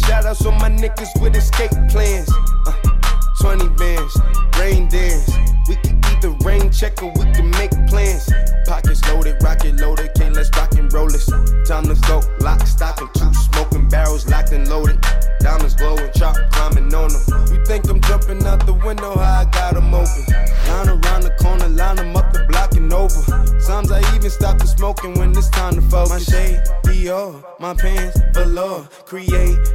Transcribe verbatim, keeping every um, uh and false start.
Shout outs on my niggas with escape plans. Uh, twenty bands, rain dance. We can either rain check or we can make plans. Pockets loaded, rocket loaded, okay, let's rock and roll this. Time to go, lock, stock, and two smoking barrels locked and loaded. Diamonds glowing, chop climbing on them. You think I'm jumping out the window, how I got them open. Line around the corner, line them up the block and over. Sometimes I even stop the smoking when it's time to focus. My shade, Dior, my pants, velour. Create